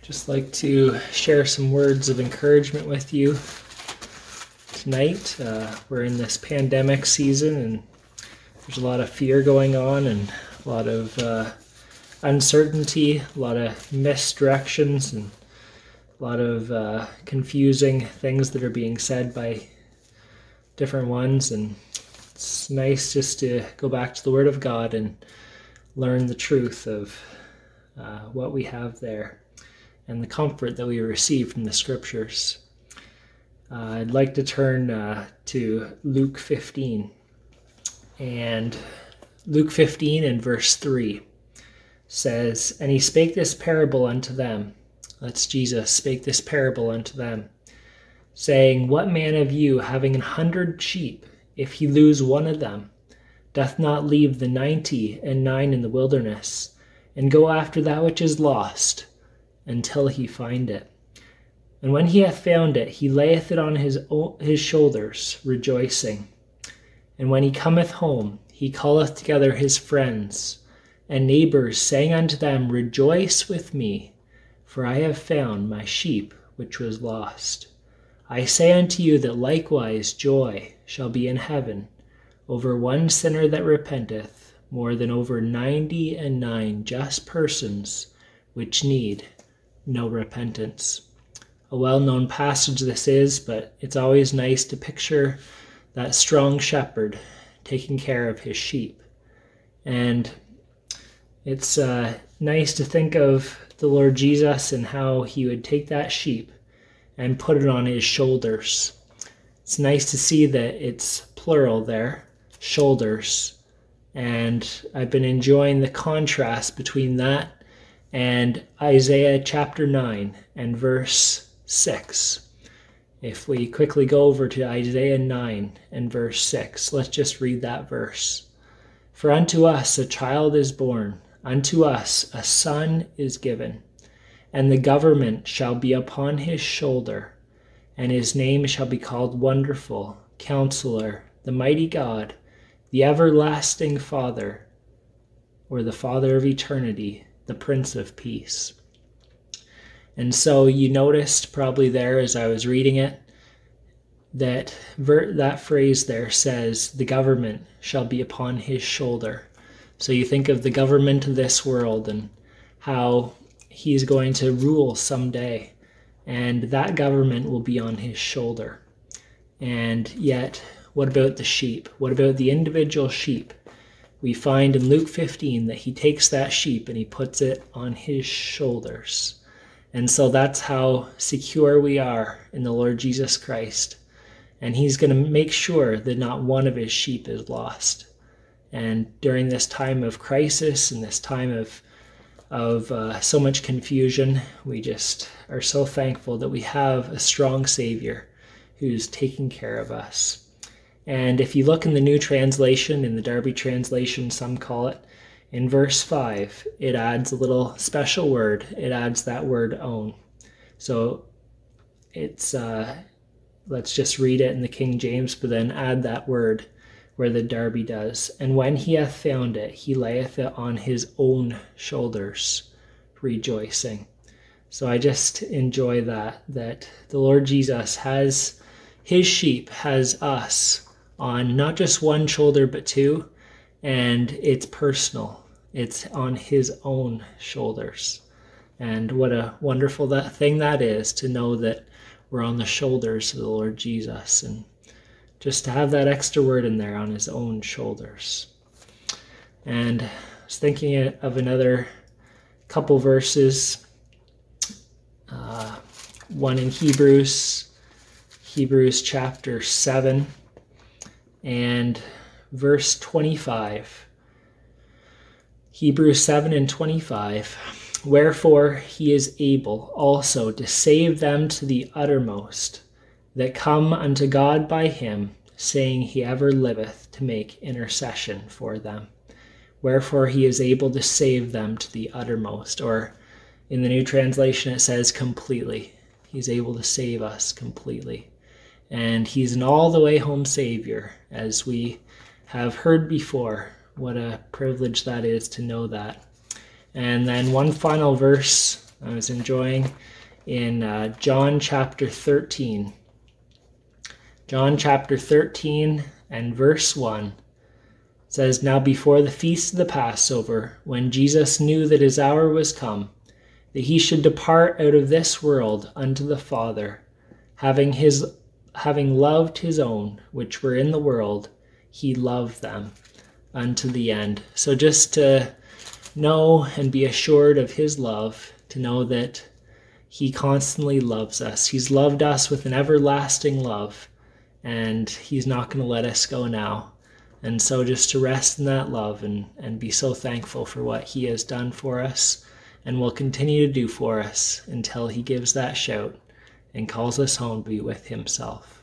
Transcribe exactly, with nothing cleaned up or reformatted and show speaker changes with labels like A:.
A: Just like to share some words of encouragement with you tonight. Uh, we're in this pandemic season and there's a lot of fear going on and a lot of uh, uncertainty, a lot of misdirections and a lot of uh, confusing things that are being said by different ones. And it's nice just to go back to the Word of God and learn the truth of uh, what we have there and the comfort that we receive from the Scriptures. Uh, I'd like to turn uh, to Luke fifteen. And Luke fifteen and verse three says, "And he spake this parable unto them." That's Jesus, spake this parable unto them, saying, "What man of you, having an hundred sheep, if he lose one of them, doth not leave the ninety and nine in the wilderness, and go after that which is lost, until he find it? And when he hath found it, he layeth it on his own, his shoulders, rejoicing. And when he cometh home, he calleth together his friends and neighbors, saying unto them, Rejoice with me, for I have found my sheep which was lost. I say unto you that likewise joy shall be in heaven over one sinner that repenteth, more than over ninety and nine just persons which need no repentance." A well-known passage this is, but it's always nice to picture that strong shepherd taking care of his sheep. And it's uh, nice to think of the Lord Jesus and how he would take that sheep and put it on his shoulders. It's nice to see that it's plural there, shoulders. And I've been enjoying the contrast between that and Isaiah chapter nine and verse six. If we quickly go over to Isaiah nine and verse six, let's just read that verse. "For unto us a child is born, unto us a son is given, and the government shall be upon his shoulder, and his name shall be called Wonderful, Counselor, the Mighty God, the Everlasting Father," or the Father of Eternity, the Prince of Peace. And so you noticed probably there as I was reading it, that ver- that phrase there says, the government shall be upon his shoulder. So you think of the government of this world and how he's going to rule someday, and that government will be on his shoulder. And yet, what about the sheep? What about the individual sheep? We find in Luke fifteen that he takes that sheep and he puts it on his shoulders. And so that's how secure we are in the Lord Jesus Christ. And he's going to make sure that not one of his sheep is lost. And during this time of crisis and this time of of uh, so much confusion, we just are so thankful that we have a strong Savior who's taking care of us. And if you look in the New Translation, in the Darby Translation, some call it, in verse five, it adds a little special word. It adds that word own. So it's, uh, let's just read it in the King James, but then add that word where the Darby does. "And when he hath found it, he layeth it on his own shoulders, rejoicing." So I just enjoy that, that the Lord Jesus has his sheep, has us on not just one shoulder, but two, and it's personal. It's on his own shoulders. And what a wonderful that thing that is to know that we're on the shoulders of the Lord Jesus, and just to have that extra word in there, on his own shoulders. And I was thinking of another couple verses, uh, one in Hebrews, Hebrews chapter seven and verse twenty-five. Hebrews seven and twenty-five. "Wherefore he is able also to save them to the uttermost that come unto God by him, saying he ever liveth to make intercession for them." Wherefore he is able to save them to the uttermost, or in the New Translation it says completely. He's able to save us completely. And he's an all the way home Savior, as we have heard before. What a privilege that is to know that. And then one final verse I was enjoying in uh, John chapter thirteen. John chapter thirteen and verse one says, "Now before the feast of the Passover, when Jesus knew that his hour was come, that he should depart out of this world unto the Father, having his having loved his own which were in the world, he loved them unto the end." So just to know and be assured of his love, to know that he constantly loves us. He's loved us with an everlasting love, and he's not going to let us go now. And so just to rest in that love and, and be so thankful for what he has done for us and will continue to do for us until he gives that shout and calls us home to be with himself.